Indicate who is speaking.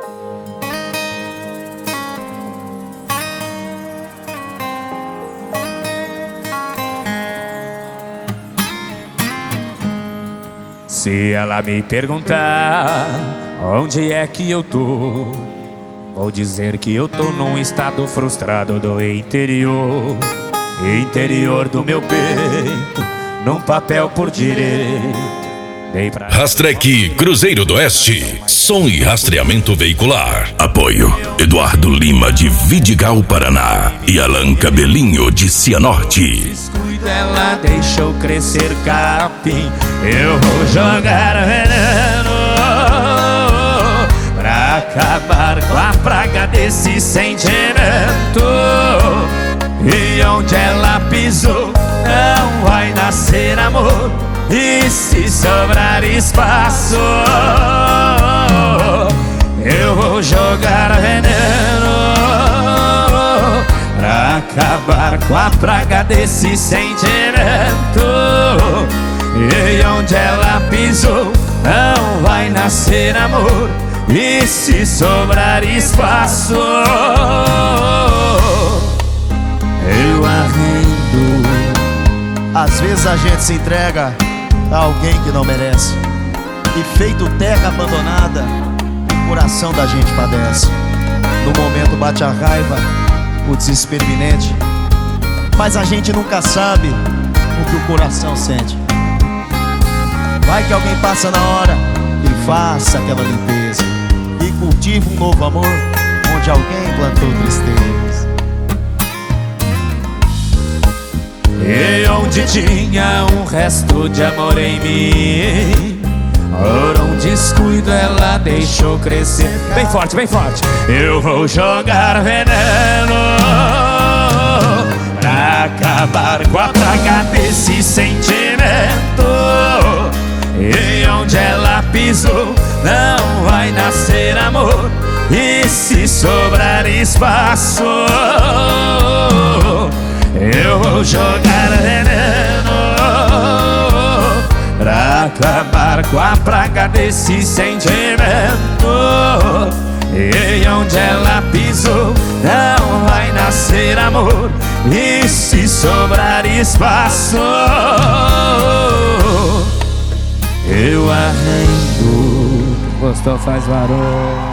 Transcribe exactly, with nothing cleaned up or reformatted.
Speaker 1: Se ela me perguntar onde é que eu tô, vou dizer que eu tô num estado frustrado do interior. Interior do meu peito, num papel por direito. Pra...
Speaker 2: Rastreque Cruzeiro do Oeste, som e rastreamento veicular. Apoio Eduardo Lima de Vidigal, Paraná, e Alan Cabelinho de Cianorte.
Speaker 1: Descuido, ela deixou crescer capim. Eu vou jogar veneno pra acabar com a praga desse sentimento. E onde ela pisou não vai nascer amor. E se sobrar espaço, eu vou jogar veneno pra acabar com a praga desse sentimento. E onde ela pisou não vai nascer amor. E se sobrar espaço, eu arrendo.
Speaker 3: Às vezes a gente se entrega a alguém que não merece, e feito terra abandonada, o coração da gente padece. No momento bate a raiva, o desespero iminente, mas a gente nunca sabe o que o coração sente. Vai que alguém passa na hora e faça aquela limpeza e cultiva um novo amor onde alguém plantou tristeza.
Speaker 1: E onde tinha um resto de amor em mim, por um descuido ela deixou crescer. Bem forte, bem forte. Eu vou jogar veneno pra acabar com a praga desse sentimento. E onde ela pisou não vai nascer amor. E se sobrar espaço, eu vou jogar veneno pra acabar com a praga desse sentimento. E onde ela pisou não vai nascer amor. E se sobrar espaço, eu arrendo. Gostou, faz barulho.